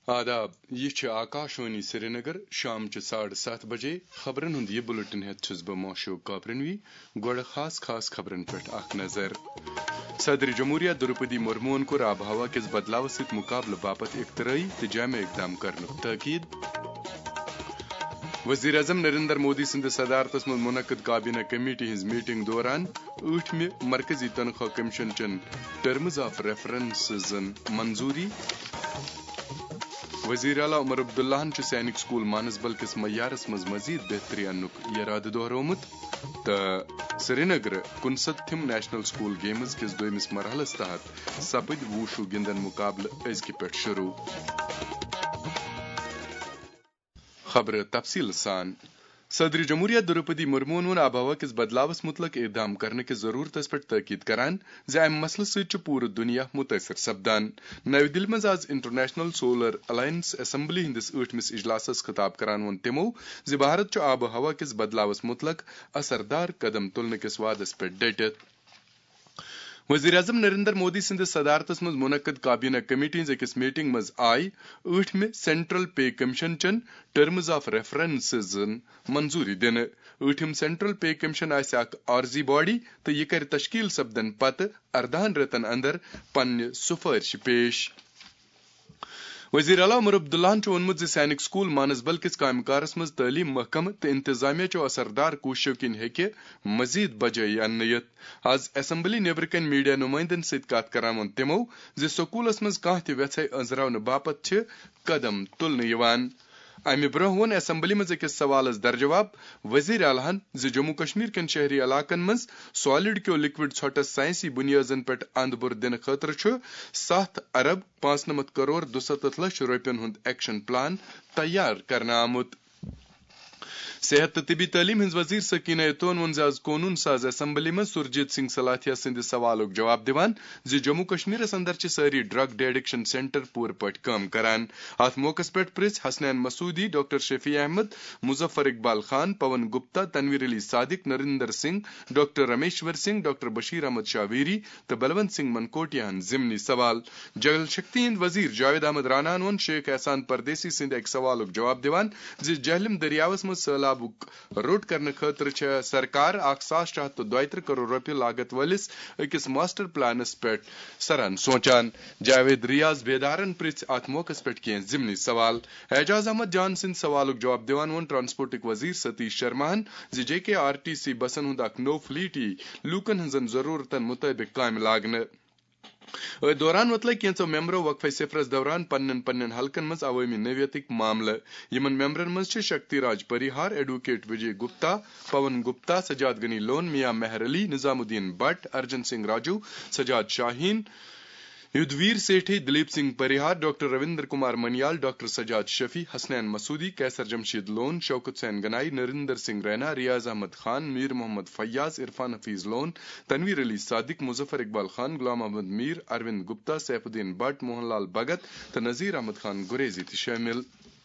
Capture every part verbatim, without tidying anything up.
آداب یہ آکاشوانی سری نگر شام چہ ساڑھے سات بجے خبرن ہند یہ بلٹن ہیت چھس بہ موشوق کاپرنوی گوڑ خاص خاص خبرن پہ اخ نظر صدر جمہوریہ درپدی مرمون کور آب ہوا کس بدلاو ست مقابلہ باپت اختراعی تو جامع اقدام کرنک تاکید وزیر اعظم نریندر مودی سند صدارتس من منعقد کابینہ کمیٹی ہز میٹنگ دوران ٲٹھمہ مرکزی تنخواہ کمیشن چن ٹرمز آف ریفرنسزن منظوری وزیر اعلیٰ عمر عبداللہ سینک سکول مانسبل کس معیارس مز مزید بہتری انک ارادہ دہرومت تو سری نگر کنستھم نیشنل سکول گیمز کس دویمس مرحلس تحت سپد ووشو گندن مقابلہ ازکہ پہ شروع خبر تفصیل سان صدر جمہوریہ درپدی مرمون ون آب ہوا کس بدلاوس متعلق اقدام کرنے کی ضرورت پہ تاکید کران زِ امہ مسلہ ست پور دنیا متاثر سپدان نو دل مز آز انٹرنیشنل سولر الائنس اسمبلی ہندس ٲٹھمس اجلاسس خطاب کران ون تمو زِ بھارت چھ آب ہوا کس بدلاوس متعلق اثردار قدم تلنے کس وعدس پہ ڈٹت وزیر اعظم نریندر مودی سند صدارتس مز منعقد کابینہ کمیٹی ہز اکس میٹنگ مز آئی ٲٹھمہ سینٹرل پے کمیشن چن ٹرمز آف ریفرنسزن منظوری دن ٲٹھم سینٹرل پے کمیشن آسہ اخ عارضی باڈی تو یہ کر تشکیل سپدن پتہ اردہن رتن اندر پنہ سفارش پیش وزیر اعلیٰ عمر عبداللہ ونمت سینک سکول مانسبل کس کام کارس مز تعلیم محکمہ تو انتظامیہ چو اثردار کوششو کن ہیکہ مزید بجائی ان یت آز اسمبلی نیبر کن میڈیا نمائندن ست کت کران ون تمو زِ سکولس مز کانٛہہ تہ ویژھے أنزراونہ باپت چھ قدم تلنہ یوان امہ برہ ون اسمبلی مز أکس سوالس در جواب وزیر اعلیٰ زِ جموں کشمیر کن شہری علاقن مز سالڈ کیو لکوڈ ژھۄٹس سائنسی بنیادن پہ اند بر دن خاطر چھ سات ارب پانچ نمت کروڑ دستھ لچھ روپین ہند ایکشن پلان تیار کرنا آمت صحت تو طبی تعلیم ہز وزیر سکینہ اتون ون آز قونون ساز اسمبلی میں سرجیت سنگھ صلاحیہ سند سوالک جواب دیوان زِ جموں کشمیرس اندر چھ ساری ڈرگ ڈی ایڈکشن سینٹر پور پٹ کام کران ات موقع پہ پرژھ Hasnain Masoodi doctor Shafi Ahmad Muzaffar Iqbal Khan Pawan Gupta Tanvir Ali Sadiq Narendra Singh doctor Rameshwar Singh doctor Bashir Ahmad Shaviri تو بلونت سنگھ منکوٹیا ہن ضمنی سوال جل شکتی ہند وزیر جاوید احمد رانان ون شیخ احسان پردیسی سند ایک سوالک جواب دیوان زِ جہلم دریاوس مز سیلاب روٹ کرنے خاطر چھ سرکار اک ساس شیٚے ہتھ تہٕ دۄیہِ کروڑ روپیہ لاگت ولس اکس ماسٹر پلانس پہ سران سوچان جاوید ریاض بیدارن پرژھ ات موقع پہ کینٛہہ ضمنی سوال اعجاز احمد جان سند سوالک جواب دیوان ون ٹرانسپورٹک وزیر ستیش شرما ہن زِ جے کے آر ٹی سی بسن ہند اک نو فلیٹ یی لوکن ہنزن ضرورتن مطابق کامہ لاگنہ دوران مطلق کینچو ممبرو وقفہ صفرس دوران پنن پنن حلقن مز عوامی نویتک معاملہ یمن ممبرن مز Shakti Raj Parihar advocate Vijay Gupta Pawan Gupta Sajjad Ghani Lone Mian Mehar Ali Nizamuddin Bhat Arjun Singh Raju Sajjad Shaheen Yudhvir Sethi Dalip Singh Parihar doctor Ravinder Kumar Manyal doctor Sajjad Shafi Hasnain Masoodi Kaisar Jamshed Lone Shaukat Hussain Ganai Narendra Singh Raina Riyaz Ahmad Khan Mir Mohammad Fayaz Irfan Hafeez Lone Tanvir Ali Sadiq Muzaffar Iqbal Khan Ghulam Ahmad Mir Arvind Gupta safe الدین بٹ موہن لال بھگت تو نذیر احمد خان گریزی تہ شامل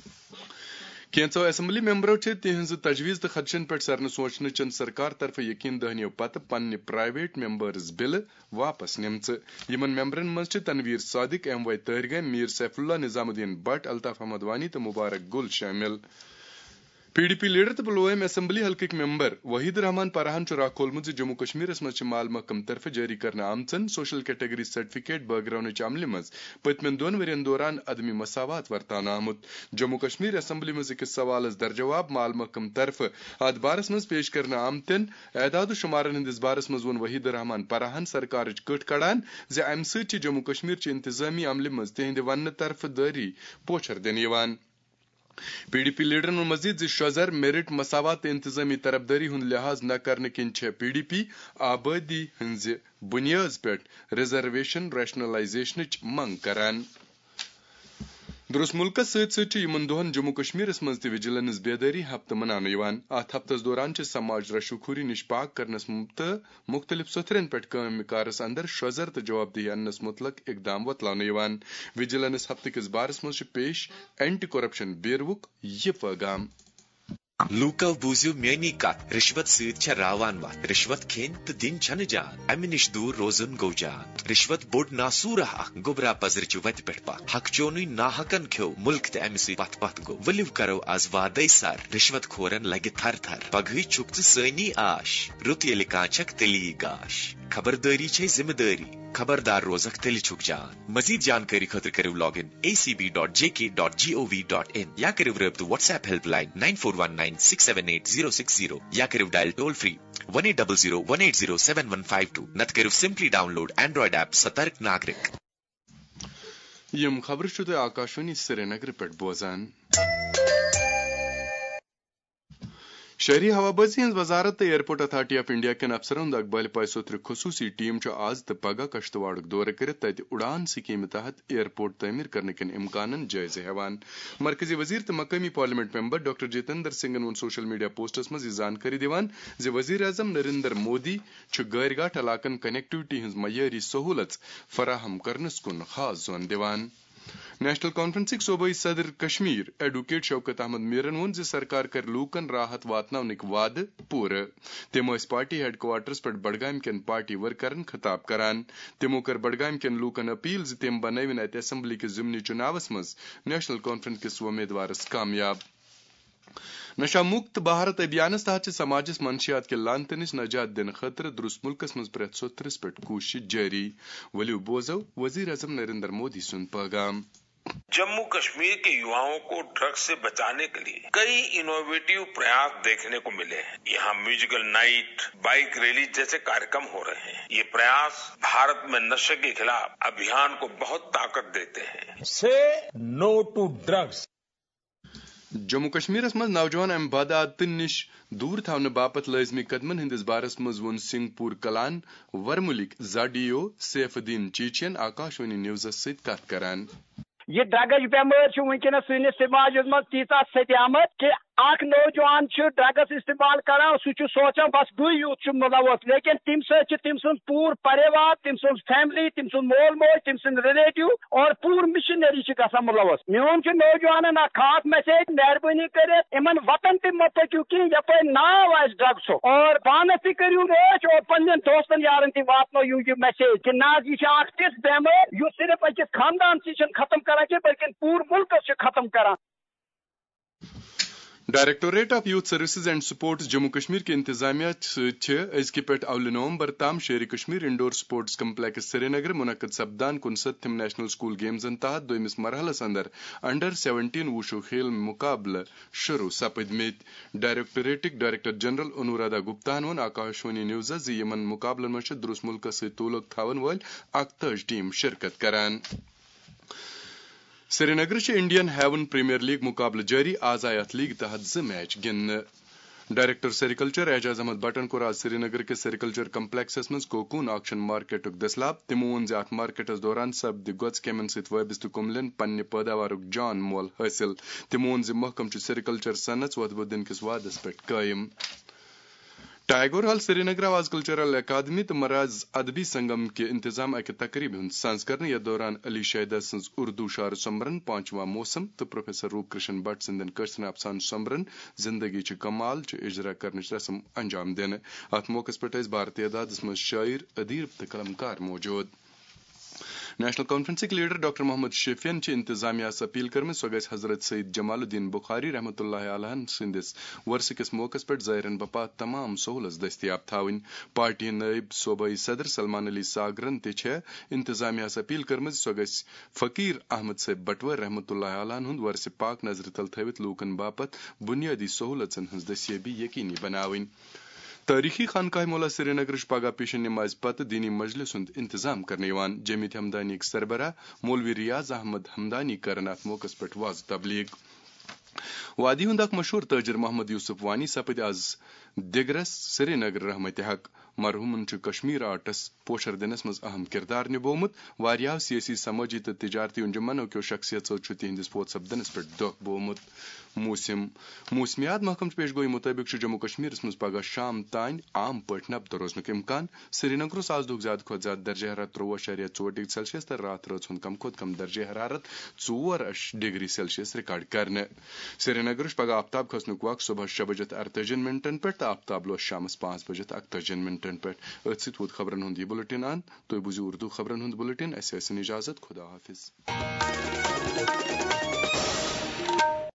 کینچو اسمبلی ممبرو چھ تہذ تجویز تو خدشن پہ سرن سوچنے چن سرکار طرف یقین دہنیو پتہ پنہ پرائیویٹ ممبرز بل واپس نمژ یمن ممبرن مز Tanvir Sadiq M Y Tarigami Mir Saifullah Nizamuddin but Altaf Ahmad Wani تو مبارک گل شامل پی ڈی پی لیڈر تو پلوام اسمبلی حلقک ممبر وحید الرحمان پرہان راہ کھولمت زِ جموں کشمیرس مز مال محکم طرف جاری کرنے آمژن سوشل کیٹگری سرٹیفکیٹ بٲگراونٕچ عملہِ منٛز پٔتمٮ۪ن دۄن ؤرین دوران عدمی مساوات ورتاونہٕ آمُت جموں کشمیر اسمبلی منٛز أکِس سوالس در جواب مال محکم طرف اتھ بارس منٛز پیش کرنہٕ آمتٮ۪ن اعداد و شمارن ہندس بارس منٛز ووٚن وحید الرحمان پرہان سرکارٕچ کٔٹھ کڑان زِ امہِ سۭتۍ چھِ جموں کشمیر چہِ انتظامی عملہِ منٛز تِہنٛدِ وننہٕ طرفہٕ دٲری پوچھر دِنہٕ یِوان پی ڈی پی لیڈرن ووٚن مزید زِ شوٚزر میرٹ مساوات تہٕ انتظامی طرفداری ہُنٛد لحاظ نہ کرنہٕ کِنۍ چھےٚ پی ڈی پی آبٲدی ہٕنٛزِ بُنیٲژ پٮ۪ٹھ ریزرویشن ریشنلائزیشنٕچ منٛگ کران درست ملکس ست ست یمن دہن جموں کشمیرس مز تہ وجلنس بیداری ہفتہ مناونہٕ یوان ات ہفتس دوران چھ سماج رشو خوری نش پاک کرنس تہ مختلف ستھرن پہ کام کارس اندر شوزر تو جواب دہی انس متعلق اقدام وتلاونہٕ یوان وجلنس ہفتہ کس بارس مز پیش اینٹی کرپشن بیوروک یہ پیغام لوکو بوزیو میانی کت رشوت سۭتۍ چھےٚ راوان وتھ رشوت کھیٚنۍ تہٕ دِنۍ چھنہٕ جان امہِ نِش دوٗر روزُن گوٚو جان رشوت بوٚڑ ناسوٗرہ اکھ گوٚبرا پزرٕچہِ وتہِ پٮ۪ٹھ پتھ حق چونٕے ناحقن کھیوٚو مُلک تہِ امہِ سۭتۍ پتھ پتھ گوٚو ؤلِو کرو آز وادے سر رشوت کھورن لگہِ تھر تھر پگہٕے چھُکھ ژٕ سٲنی آش رُت ییٚلہِ کانٛہہ چھکھ تیٚلی یی گاش خبردٲری چھے ذمہٕ دٲری خبردار روزکھ تیٚلہِ چھُکھ جان مزید جانکاری خٲطرٕ کٔرِو log in A C B dot J K dot G O we dot ان یا کٔرِو رٲبطہٕ WhatsApp helpline nine four one nine six seven eight zero six zero یا کٔرِو dial toll free one eight double zero one eight zero seven one five two نتہٕ کٔرِو simply download Android app سترک ناگرک. یم خبر چھُ تُہۍ آکاشوانی سرینگر پٮ۪ٹھ بوزان. شہری ہوابازی ہز وزارت ایئرپورٹ اتھارٹی آف انڈیا کین افسرن ہند اقبال پایسوتر خصوصی ٹیم آز تو پگہ کشتواڑ دورہ کرت تت اڑان سکیم تحت ایئرپورٹ تعمیر کرنے کن امکان جائزہ ہیوان. مرکزی وزیر تو مقامی پارلیمنٹ ممبر ڈاکٹر جتیندر سنگھن وون سوشل میڈیا پوسٹس مز یہ جانکاری دیوان زِ وزیر اعظم نریندر مودی گٲرۍ گاٹ علاقن کنیکٹیوٹی ہز معیاری سہولت فراہم کرنس کن خاص زون دیوان. نیشنل کانفرنسک صوبائی صدر کشمیر ایڈوکیٹ شوکت احمد میرن وون زِ سرکار کر لوکن راحت واتناونک وعدٕ پوٗرٕ. تم ٲسۍ پارٹی ہیڈ کوارٹرس پٮ۪ٹھ بڈگام کٮ۪ن پارٹی ورکرن خطاب کران. تمو کٔر بڈگام کٮ۪ن لوٗکن اپیل زِ تم بنٲوِن اتہِ اسمبلی کِس ضمنی چُناوس منٛز نیشنل کانفرنس کِس امیدوارس کامیاب. نشہ مکت بھارت ابھیانس تحت سماجس منشیات کے لانت نش نجات دن خاطر درست ملکس مز پریت سوتھرس پہ کوشش جاری. ولیو بوزو وزیر اعظم نریندر مودی سند پیغام. جموں کشمیر کے یواؤں کو ڈرگس سے بچانے کے لیے کئی انوویٹو پریاس دیکھنے کو ملے ہیں. یہاں میوزیکل نائٹ بائک ریلی جیسے کارکرم ہو رہے ہیں. یہ پریاس بھارت میں نشے کے خلاف ابھیان کو بہت طاقت دیتے ہیں. Say no to drugs. Jammu کشمیرس مز نوجوان امہ بد عادتن نش دور تھونہ باپت لازمی قدمن ہندس بارس مز وون سنگھ پور کلان ورملک زڈی او سیف الدین چیچین آکاشوانی نیوزس ست کت کران. یہ ڈرگس بیمار ونکس سنس سماجس مز تیژہ ستیامت کہ اخ نوجوان ڈرگس استعمال کران سہ سوچان بس بہ یوت ملوث لیکن تم ست تم سن پور پریوار تم سن فیملی تم سن مول موج تم سن ریلیٹو اور پور مشنری گھان ملوث. میون نوجوان اخ خاص میسیج مہربانی کرت ان وطن تہ مت پکو کہیں یپ ناو آس ڈرگسو اور پانس تہ کرو ریچ اور پن دوستن یارن تہ واتنو یہ میسیج کہ نا یہ اخ تس بیمار اس صرف اکس خاندان سی ختم کران کی بلکہ پور ملکس ختم کران. Directorate of youth services and sports Jammu Kashmir کے انتظامیہ ستھ ازکہ پہ اول نومبر تام شہر Kashmir indoor sports complex Srinagar منعقد سپدان کنستم نیشنل سکول گیمزن تحت دویمس مرحلس اندر انڈر سیونٹین وشو کھیل مقابلہ شروع سپدمت. ڈائریکٹوریٹک ڈائریکٹر جنرل انورادا گپتا وون آکاشوانی نیوزس زِ یمن مقابلن مز درست ملکس ست تعلق تھاون ول اکتاج ٹیم شرکت کران. Srinagar Indian heaven premier league مقابلہ جاری آز آئی ات لیگ تحت زٕ میچ گندنہٕ. ڈائریکٹر سیریکلچر اعجاز احمد بٹن کور آز سری نگر کس سیریکلچر کمپلیکسس مز کوکون آکشن مارکیٹک دسلاب. تمو وون زِ ات مارکیٹس دوران سپدِ گۄژ کیمن ست وابستہ کملین پننہ پیداوارک جان مول حاصل. تمو وون زِ محکم چھ سیریکلچر صنعت وۄدبہٕ دِنہٕ کس وعدس پٮ۪ٹھ قٲیم. ٹائیگور ہال سری نگر آواز کلچرل اکادمی تو مراز ادبی سنگم کے انتظام اکہ تقریب ہند سانز کرنے یتھ دوران علی شہیدہ سنز اردو شعر سمرن پانچواں موسم تو پروفیسر روپ کرشن بٹ سندن قصن افسان سمرن زندگی چھ کمال چھ اجرا کرنچ رسم انجام دین. ات موقع پہ بھارتی ادادس مز شاعر ادیب تو قلمکار موجود. نیشنل کانفرنسک لیڈر ڈاکٹر محمد شفیعن انتظامیہ اپیل کرم سو گھس حضرت سید جمال الدین بخاری رحمۃ اللہ علیہ سندس ورثہ کس موقع پہ زائرن بپا تمام سہولت دستیاب تھاون. پارٹی نائب صوبائی صدر سلمان علی ساگرن تہ انتظامیہ اپیل کرم سو گھس فقیر احمد صاحب بٹور رحمۃ اللہ علیہ ہند ورثہ پاک نظر تل تھوت لوکن باپت بنیادی سہولتن ہز دستیابی یقینی بناون. تاریخی خانقاہ مولا سری نگر پگہ پیشن نماز پتہ دینی مجلس ہند انتظام کرنے یوان. جمیت ہمدانی سربراہ مولوی ریاض احمد ہمدانی کرن ات موقع پہ واضح تبلیغ. وادی ہند اخ مشہور تاجر محمد یوسف وانی سپد آز دگرس سری نگر رحمت حق مرحومن کشمیر آرٹس پوشر دنس مز اہم کردار نبومت واریاہ سیاسی سماجی تو تجارتی انجمنوں کیو شخصیت تہندس فوت سپدنس پہ دکھ بومت موسم موسمیات محکمہ پیش گوئی مطابق جموں کشمیر مز پگہ شام تان عام پٲٹھۍ نبدہ روزنک امکان سری نگرس آز دہ زیادہ کھت زیادہ درجہ حرارت تروہ اشاریہ ژور ڈگری سیلسیس تو رات رٲژ ہند کم کھت کم درجہ حرارت ژور ڈگری سیلسیس ریکارڈ کرنے سری نگرش پگہ آفتاب کھسنک وقت صبح شے بجت ارتجن منٹن پہ آفتاب لوس شامس پانچ بجت اکتجن منٹن پہ ات ست ووت خبرن ہند یہ بلٹن ان تھی بوزو اردو خبرن ہند بلٹن اس ٲسِن اجازت خدا حافظ.